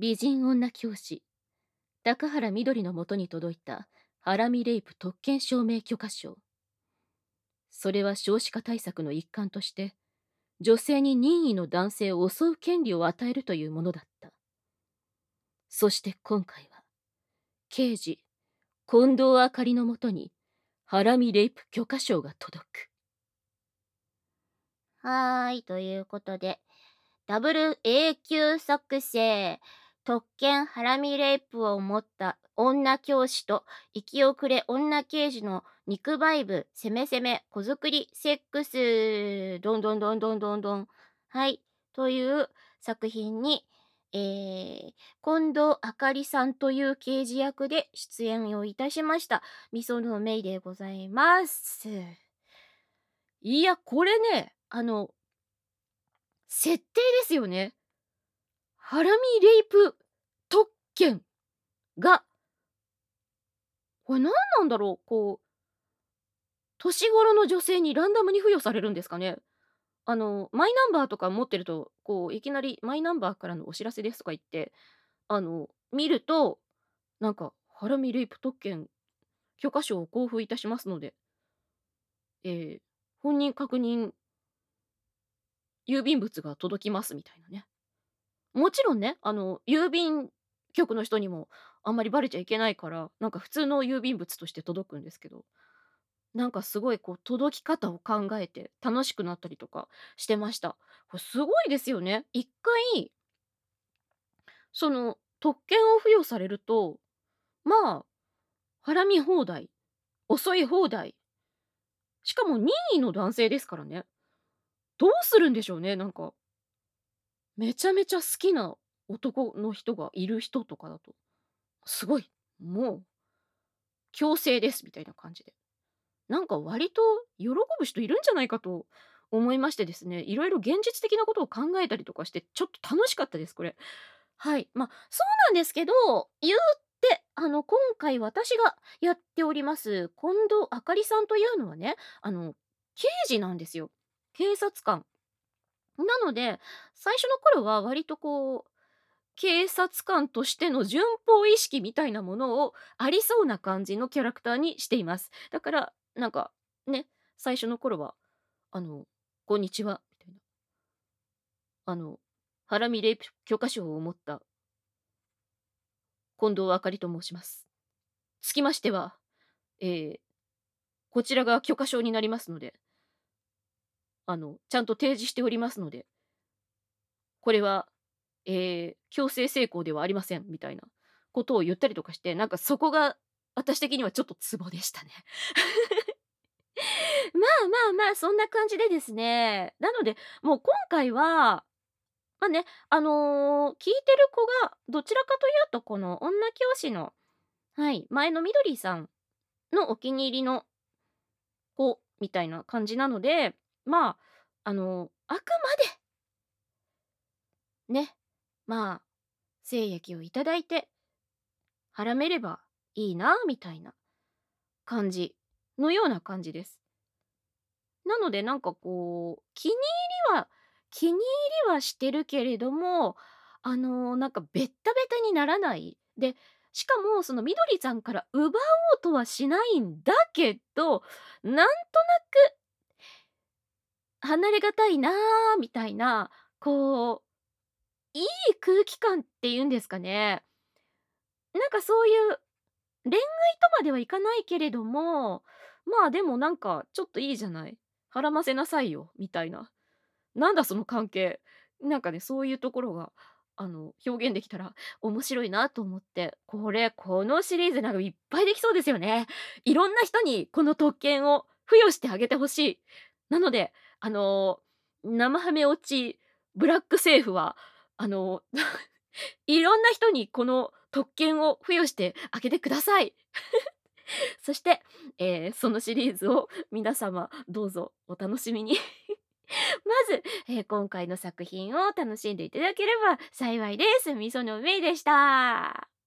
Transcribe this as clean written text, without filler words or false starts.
美人女教師高原みどりのもとに届いたハラミレイプ特権証明許可証。それは少子化対策の一環として女性に任意の男性を襲う権利を与えるというものだった。そして今回は刑事近藤あかりのもとにハラミレイプ許可証が届く。 ということで、ダブル永久作成、特権ハラミレイプを持った女教師と生き遅れ女刑事の肉バイブ、攻め攻め、子作り、セックス、どんどんどんどんどんどん。はい、という作品に、近藤あかりさんという刑事役で出演をいたしました。みそのめいでございます。 いや、これね、設定ですよね。ハラミレイプ特権が、これ何なんだろう、年頃の女性にランダムに付与されるんですかね。マイナンバーとか持ってると、いきなりマイナンバーからのお知らせですとか言って、見ると、なんか、ハラミレイプ特権許可証を交付いたしますので、えー本人確認郵便物が届きますみたいなね。もちろんね、郵便局の人にもあんまりバレちゃいけないから、なんか普通の郵便物として届くんですけど、なんかすごい届き方を考えて楽しくなったりとかしてました。これすごいですよね。一回、その特権を付与されると、まあ、ハラミ放題、遅い放題、しかも任意の男性ですからね。どうするんでしょうね、なんか。めちゃめちゃ好きな男の人がいる人とかだと、すごい、もう強制ですみたいな感じで。なんか割と喜ぶ人いるんじゃないかと思いましてですね、いろいろ現実的なことを考えたりとかして、ちょっと楽しかったです、これ。はい。そうなんですけど、言って、今回私がやっております、近藤あかりさんというのはね、刑事なんですよ。警察官。なので、最初の頃は割と警察官としての順法意識みたいなものをありそうな感じのキャラクターにしています。だから、なんか、ね、最初の頃は、こんにちは、みたいな。あの、ハラミレイプ許可証を持った近藤あかりと申します。つきましては、えーこちらが許可証になりますので、ちゃんと提示しておりますので、これは、強制性交ではありません、みたいなことを言ったりとかして、なんかそこが私的にはちょっとツボでしたね。そんな感じでですね。なので、もう今回は、聞いてる子がどちらかというと、この女教師の、はい、前のみどりさんのお気に入りの子みたいな感じなので、あくまでね、精液をいただいて払めればいいなみたいな感じのような感じです。なのでなんか気に入りはしてるけれども、なんかベッタベタにならない。で、しかもそのみどりさんから奪おうとはしないんだけど、なんとなく離れがたいなみたいな、いい空気感っていうんですかね。なんかそういう恋愛とまではいかないけれども、でもなんかちょっといいじゃない。はらませなさいよみたいな。なんだその関係。なんかね、そういうところが、表現できたら面白いなと思って、このシリーズなんかいっぱいできそうですよね。いろんな人にこの特権を付与してあげてほしい。なので、生ハメ落ちブラック政府は、あの、いろんな人にこの特権を付与してあげてください。そして、そのシリーズを皆様どうぞお楽しみに。まず、今回の作品を楽しんでいただければ幸いです。みそのめいでした。